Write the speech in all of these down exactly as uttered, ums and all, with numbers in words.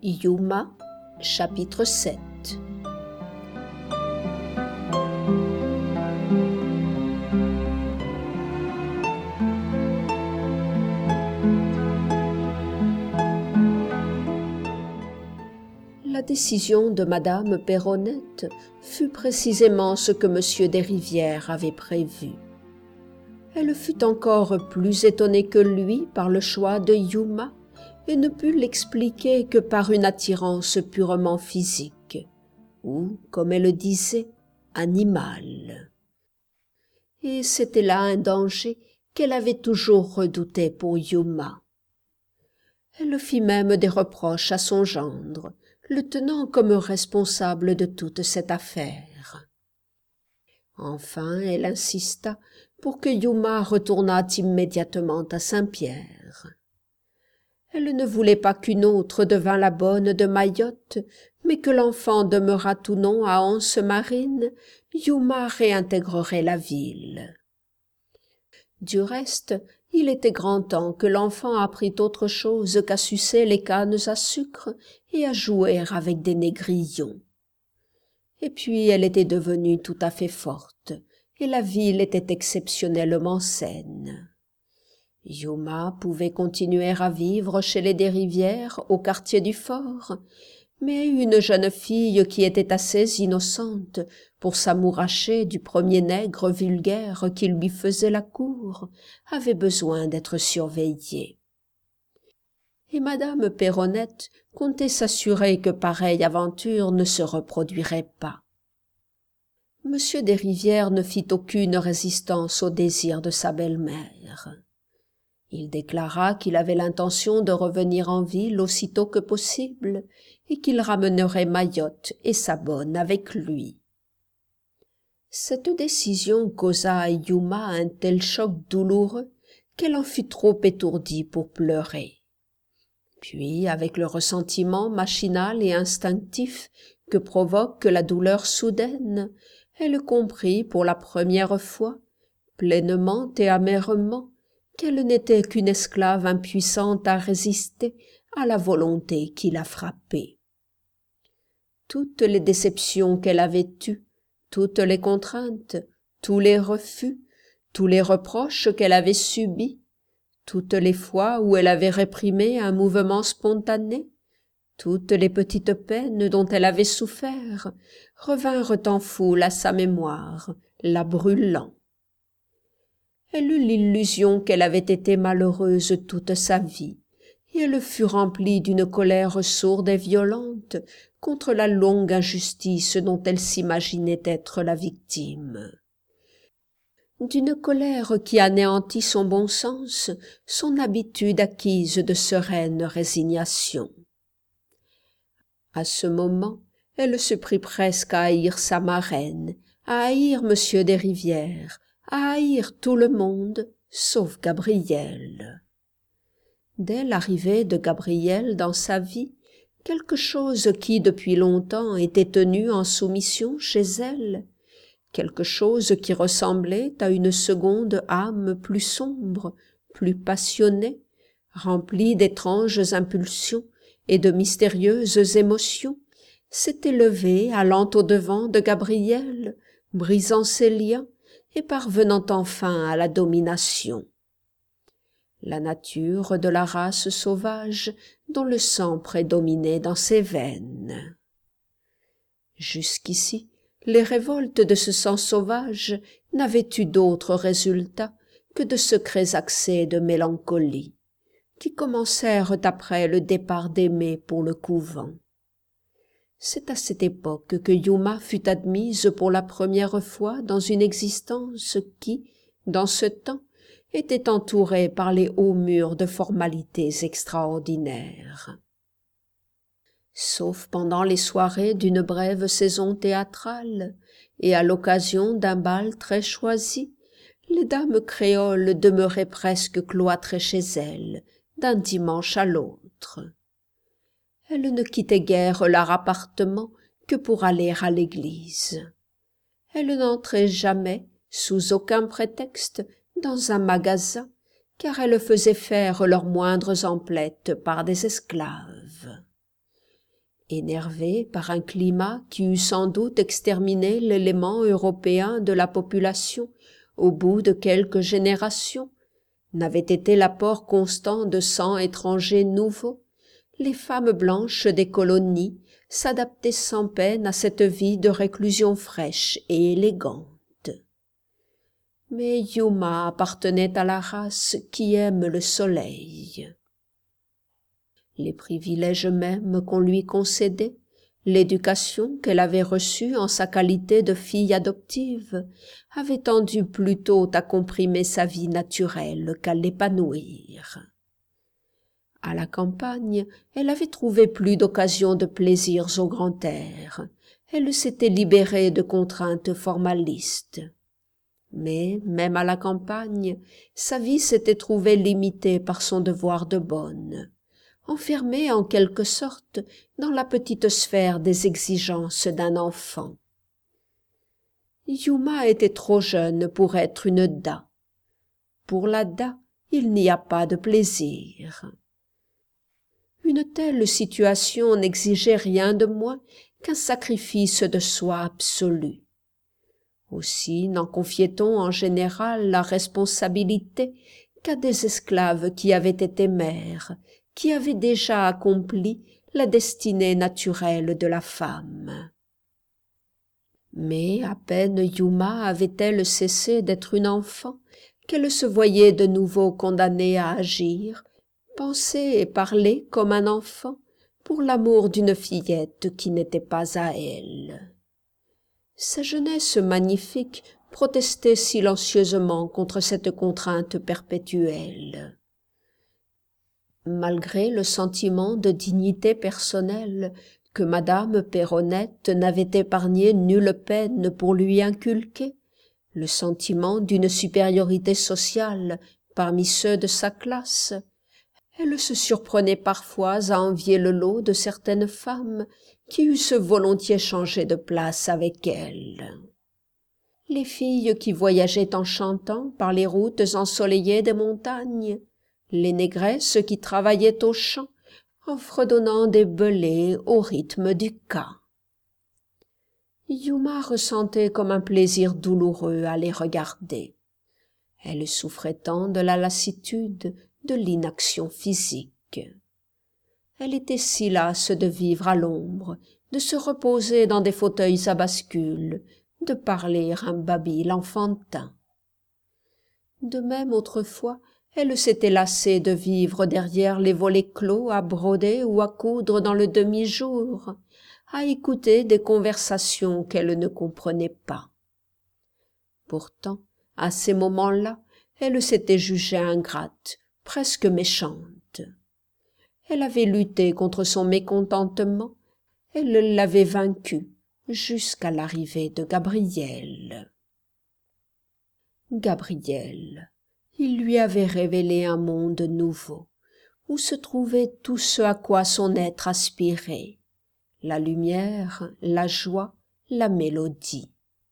Yuma, chapitre sept. La décision de madame Perronnette fut précisément ce que monsieur Desrivières avait prévu. Elle fut encore plus étonnée que lui par le choix de Yuma et ne put l'expliquer que par une attirance purement physique, ou, comme elle disait, animale. Et c'était là un danger qu'elle avait toujours redouté pour Yuma. Elle fit même des reproches à son gendre, le tenant comme responsable de toute cette affaire. Enfin, elle insista pour que Yuma retournât immédiatement à Saint-Pierre. Elle ne voulait pas qu'une autre devint la bonne de Mayotte, mais que l'enfant demeurât ou non à Anse-Marine, Yuma réintégrerait la ville. Du reste, il était grand temps que l'enfant apprît autre chose qu'à sucer les cannes à sucre et à jouer avec des négrillons. Et puis elle était devenue tout à fait forte, et la ville était exceptionnellement saine. Yuma pouvait continuer à vivre chez les Desrivières, au quartier du Fort, mais une jeune fille qui était assez innocente pour s'amouracher du premier nègre vulgaire qui lui faisait la cour avait besoin d'être surveillée. Et madame Perronnette comptait s'assurer que pareille aventure ne se reproduirait pas. Monsieur Desrivières ne fit aucune résistance au désir de sa belle-mère. Il déclara qu'il avait l'intention de revenir en ville aussitôt que possible et qu'il ramènerait Mayotte et sa bonne avec lui. Cette décision causa à Yuma un tel choc douloureux qu'elle en fut trop étourdie pour pleurer. Puis, avec le ressentiment machinal et instinctif que provoque la douleur soudaine, elle comprit pour la première fois, pleinement et amèrement, qu'elle n'était qu'une esclave impuissante à résister à la volonté qui la frappait. Toutes les déceptions qu'elle avait eues, toutes les contraintes, tous les refus, tous les reproches qu'elle avait subis, toutes les fois où elle avait réprimé un mouvement spontané, toutes les petites peines dont elle avait souffert, revinrent en foule à sa mémoire, la brûlant. Elle eut l'illusion qu'elle avait été malheureuse toute sa vie, et elle fut remplie d'une colère sourde et violente contre la longue injustice dont elle s'imaginait être la victime. D'une colère qui anéantit son bon sens, son habitude acquise de sereine résignation. À ce moment, elle se prit presque à haïr sa marraine, à haïr monsieur Desrivières, à haïr tout le monde, sauf Gabriel. Dès l'arrivée de Gabriel dans sa vie, quelque chose qui depuis longtemps était tenu en soumission chez elle, quelque chose qui ressemblait à une seconde âme plus sombre, plus passionnée, remplie d'étranges impulsions et de mystérieuses émotions, s'était levé allant au-devant de Gabriel, brisant ses liens et parvenant enfin à la domination. La nature de la race sauvage dont le sang prédominait dans ses veines. Jusqu'ici, les révoltes de ce sang sauvage n'avaient eu d'autre résultat que de secrets accès de mélancolie, qui commencèrent après le départ d'Aimée pour le couvent. C'est à cette époque que Yuma fut admise pour la première fois dans une existence qui, dans ce temps, était entourée par les hauts murs de formalités extraordinaires. Sauf pendant les soirées d'une brève saison théâtrale et à l'occasion d'un bal très choisi, les dames créoles demeuraient presque cloîtrées chez elles, d'un dimanche à l'autre. Elles ne quittaient guère leur appartement que pour aller à l'église. Elles n'entraient jamais, sous aucun prétexte, dans un magasin, car elles faisaient faire leurs moindres emplettes par des esclaves. Énervée par un climat qui eût sans doute exterminé l'élément européen de la population au bout de quelques générations, n'avait été l'apport constant de sang étranger nouveau, les femmes blanches des colonies s'adaptaient sans peine à cette vie de réclusion fraîche et élégante. Mais Yuma appartenait à la race qui aime le soleil. Les privilèges mêmes qu'on lui concédait, l'éducation qu'elle avait reçue en sa qualité de fille adoptive, avaient tendu plutôt à comprimer sa vie naturelle qu'à l'épanouir. À la campagne, elle avait trouvé plus d'occasions de plaisirs au grand air. Elle s'était libérée de contraintes formalistes. Mais, même à la campagne, sa vie s'était trouvée limitée par son devoir de bonne, enfermée en quelque sorte dans la petite sphère des exigences d'un enfant. Yuma était trop jeune pour être une da. Pour la da, il n'y a pas de plaisir. Une telle situation n'exigeait rien de moins qu'un sacrifice de soi absolu. Aussi n'en confiait-on en général la responsabilité qu'à des esclaves qui avaient été mères, qui avaient déjà accompli la destinée naturelle de la femme. Mais à peine Yuma avait-elle cessé d'être une enfant qu'elle se voyait de nouveau condamnée à agir, penser et parler comme un enfant pour l'amour d'une fillette qui n'était pas à elle. Sa jeunesse magnifique protestait silencieusement contre cette contrainte perpétuelle. Malgré le sentiment de dignité personnelle que madame Perronnette n'avait épargné nulle peine pour lui inculquer, le sentiment d'une supériorité sociale parmi ceux de sa classe, elle se surprenait parfois à envier le lot de certaines femmes qui eussent volontiers changé de place avec elle. Les filles qui voyageaient en chantant par les routes ensoleillées des montagnes, les négresses qui travaillaient aux champs en fredonnant des belets au rythme du ka. Yuma ressentait comme un plaisir douloureux à les regarder. Elle souffrait tant de la lassitude, de l'inaction physique. Elle était si lasse de vivre à l'ombre, de se reposer dans des fauteuils à bascule, de parler un babil enfantin. De même autrefois, elle s'était lassée de vivre derrière les volets clos à broder ou à coudre dans le demi-jour, à écouter des conversations qu'elle ne comprenait pas. Pourtant, à ces moments-là, elle s'était jugée ingrate, presque méchante. Elle avait lutté contre son mécontentement, elle l'avait vaincu jusqu'à l'arrivée de Gabriel. Gabriel, il lui avait révélé un monde nouveau, où se trouvait tout ce à quoi son être aspirait, la lumière, la joie, la mélodie.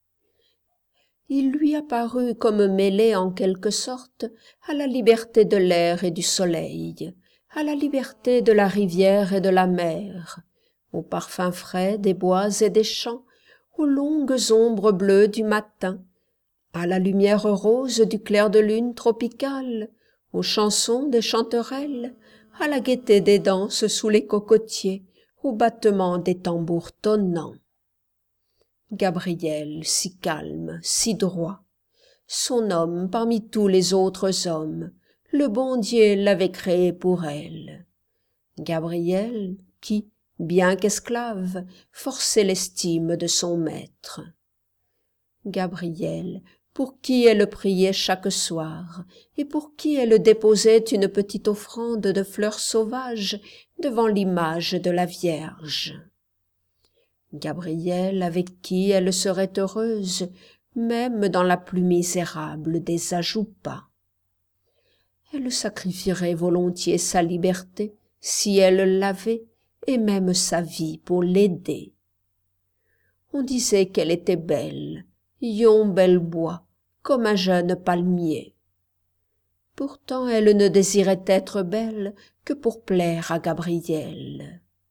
Il lui apparut comme mêlé en quelque sorte à la liberté de l'air et du soleil, à la liberté de la rivière et de la mer, au parfum frais des bois et des champs, aux longues ombres bleues du matin, à la lumière rose du clair de lune tropicale, aux chansons des chanterelles, à la gaieté des danses sous les cocotiers, au battement des tambours tonnants. Gabriel, si calme, si droit, son homme parmi tous les autres hommes, le bon Dieu l'avait créé pour elle. Gabriel, qui, bien qu'esclave, forçait l'estime de son maître. Gabriel, pour qui elle priait chaque soir, et pour qui elle déposait une petite offrande de fleurs sauvages devant l'image de la Vierge. Gabriel, avec qui elle serait heureuse, même dans la plus misérable des ajoupas. Elle sacrifierait volontiers sa liberté, si elle l'avait, et même sa vie pour l'aider. On disait qu'elle était belle, yon bel bois, comme un jeune palmier. Pourtant elle ne désirait être belle que pour plaire à Gabriel.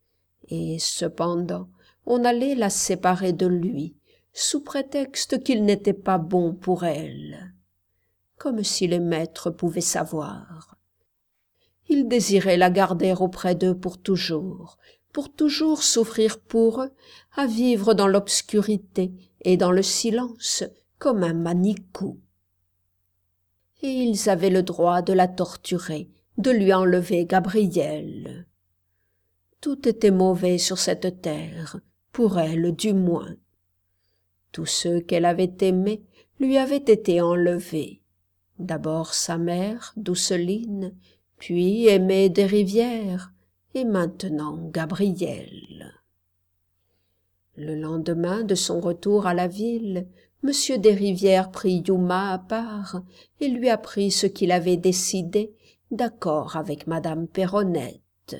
Et cependant, on allait la séparer de lui, sous prétexte qu'il n'était pas bon pour elle. Comme si les maîtres pouvaient savoir. Ils désiraient la garder auprès d'eux pour toujours, pour toujours souffrir pour eux, à vivre dans l'obscurité et dans le silence, comme un manicou. Et ils avaient le droit de la torturer, de lui enlever Gabrielle. Tout était mauvais sur cette terre, pour elle du moins. Tous ceux qu'elle avait aimés lui avaient été enlevés. D'abord sa mère, Douceline, puis Aimée Desrivières, et maintenant Gabrielle. Le lendemain de son retour à la ville, Monsieur Desrivières prit Yuma à part et lui apprit ce qu'il avait décidé, d'accord avec madame Perronnette.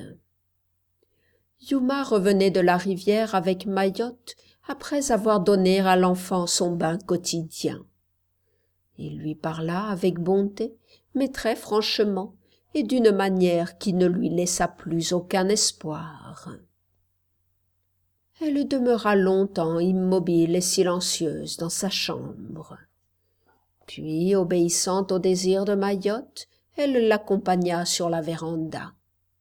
Yuma revenait de la rivière avec Mayotte après avoir donné à l'enfant son bain quotidien. Il lui parla avec bonté, mais très franchement, et d'une manière qui ne lui laissa plus aucun espoir. Elle demeura longtemps immobile et silencieuse dans sa chambre. Puis, obéissant au désir de Mayotte, elle l'accompagna sur la véranda.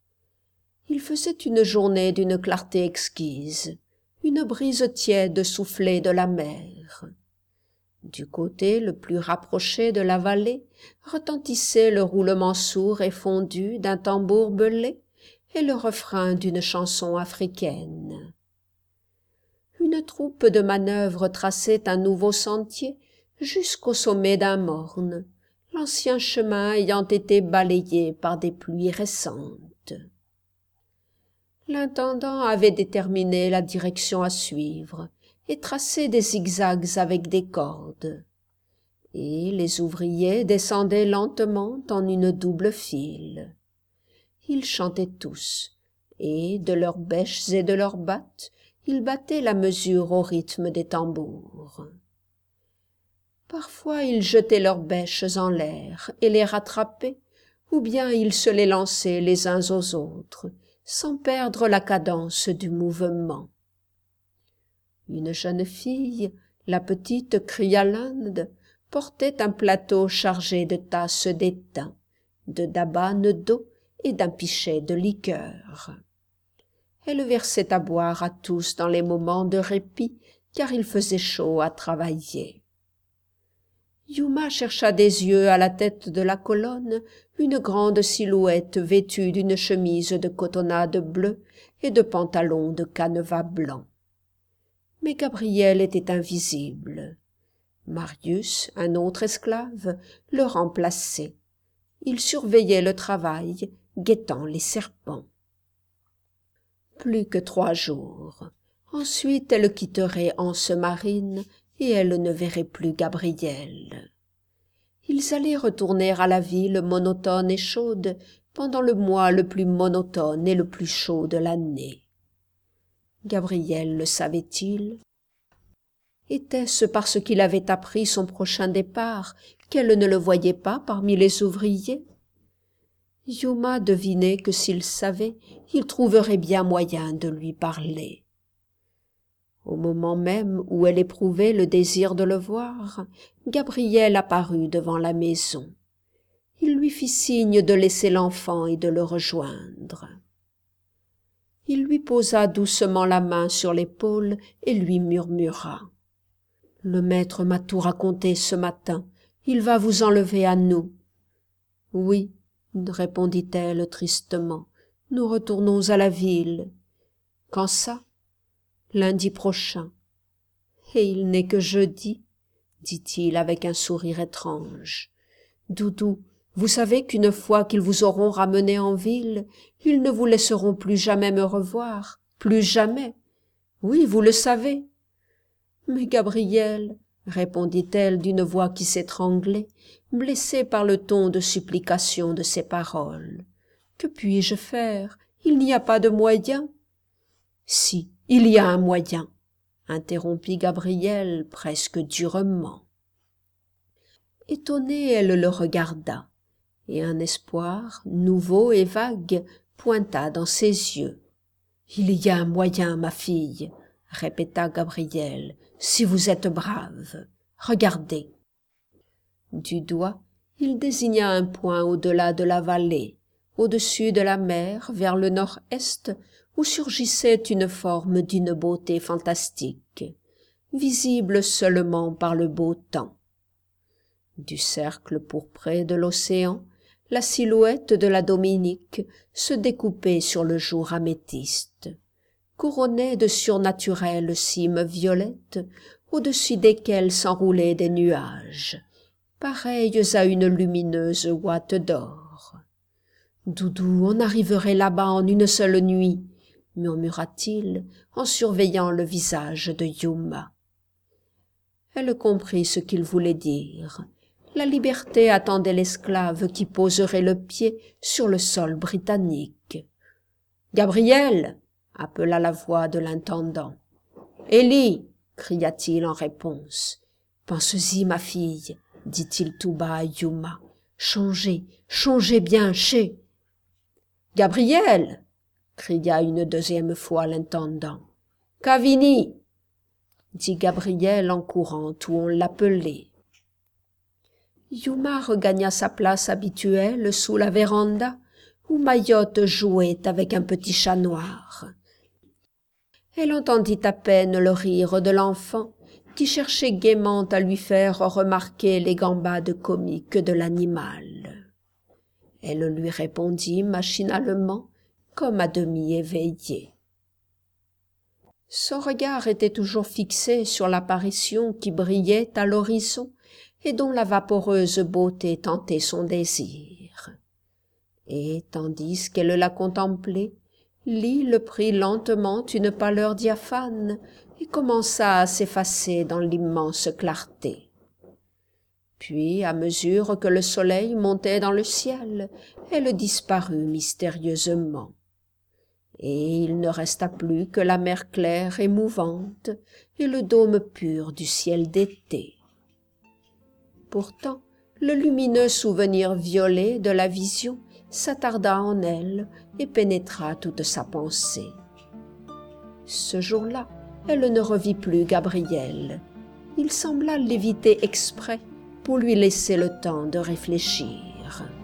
Il faisait une journée d'une clarté exquise, une brise tiède soufflait de la mer. Du côté le plus rapproché de la vallée retentissait le roulement sourd et fondu d'un tambour belé et le refrain d'une chanson africaine. Une troupe de manœuvres traçait un nouveau sentier jusqu'au sommet d'un morne, l'ancien chemin ayant été balayé par des pluies récentes. L'intendant avait déterminé la direction à suivre et tracé des zigzags avec des cordes, et les ouvriers descendaient lentement en une double file. Ils chantaient tous, et de leurs bêches et de leurs battes, ils battaient la mesure au rythme des tambours. Parfois ils jetaient leurs bêches en l'air et les rattrapaient, ou bien ils se les lançaient les uns aux autres, sans perdre la cadence du mouvement. Une jeune fille, la petite Crialinde, portait un plateau chargé de tasses d'étain, de dabanes d'eau et d'un pichet de liqueur. Elle versait à boire à tous dans les moments de répit, car il faisait chaud à travailler. Yuma chercha des yeux à la tête de la colonne une grande silhouette vêtue d'une chemise de cotonnade bleue et de pantalons de canevas blanc. Mais Gabrielle était invisible. Marius, un autre esclave, le remplaçait. Il surveillait le travail, guettant les serpents. Plus que trois jours. Ensuite elle quitterait Anse-Marine et elle ne verrait plus Gabrielle. Ils allaient retourner à la ville monotone et chaude pendant le mois le plus monotone et le plus chaud de l'année. Gabrielle le savait-il? Était-ce parce qu'il avait appris son prochain départ qu'elle ne le voyait pas parmi les ouvriers? Yuma devinait que s'il savait, il trouverait bien moyen de lui parler. Au moment même où elle éprouvait le désir de le voir, Gabrielle apparut devant la maison. Il lui fit signe de laisser l'enfant et de le rejoindre. Il lui posa doucement la main sur l'épaule et lui murmura. « Le maître m'a tout raconté ce matin. Il va vous enlever à nous. »« Oui, » répondit-elle tristement, « nous retournons à la ville. »« Quand ça ?»« Lundi prochain. »« Et il n'est que jeudi, » dit-il avec un sourire étrange. « Doudou, vous savez qu'une fois qu'ils vous auront ramené en ville, ils ne vous laisseront plus jamais me revoir, plus jamais. Oui, vous le savez. »« Mais Gabrielle, » répondit-elle d'une voix qui s'étranglait, blessée par le ton de supplication de ses paroles. « Que puis-je faire? Il n'y a pas de moyen. »« Si, il y a un moyen, » interrompit Gabrielle presque durement. Étonnée, elle le regarda, et un espoir, nouveau et vague, pointa dans ses yeux. « Il y a un moyen, ma fille, » répéta Gabriel, « si vous êtes brave. Regardez. » Du doigt, il désigna un point au-delà de la vallée, au-dessus de la mer, vers le nord-est, où surgissait une forme d'une beauté fantastique, visible seulement par le beau temps. Du cercle pourpré de l'océan, la silhouette de la Dominique se découpait sur le jour améthyste, couronnait de surnaturelles cimes violettes, au-dessus desquelles s'enroulaient des nuages, pareilles à une lumineuse ouate d'or. « Doudou, on arriverait là-bas en une seule nuit, » murmura-t-il en surveillant le visage de Yuma. Elle comprit ce qu'il voulait dire. La liberté attendait l'esclave qui poserait le pied sur le sol britannique. « Gabriel !» appela la voix de l'intendant. « Élie !» cria-t-il en réponse. « Pense-y, ma fille, » dit-il tout bas à Yuma. « Changez, changez bien, chez !»« Gabriel !» cria une deuxième fois l'intendant. « Cavini !» dit Gabriel en courant où on l'appelait. Yuma regagna sa place habituelle sous la véranda, où Mayotte jouait avec un petit chat noir. Elle entendit à peine le rire de l'enfant, qui cherchait gaiement à lui faire remarquer les gambades comiques de l'animal. Elle lui répondit machinalement, comme à demi éveillée. Son regard était toujours fixé sur l'apparition qui brillait à l'horizon et dont la vaporeuse beauté tentait son désir. Et, tandis qu'elle la contemplait, l'île prit lentement une pâleur diaphane et commença à s'effacer dans l'immense clarté. Puis, à mesure que le soleil montait dans le ciel, elle disparut mystérieusement. Et il ne resta plus que la mer claire et mouvante et le dôme pur du ciel d'été. Pourtant, le lumineux souvenir violet de la vision s'attarda en elle et pénétra toute sa pensée. Ce jour-là, elle ne revit plus Gabriel. Il sembla l'éviter exprès pour lui laisser le temps de réfléchir.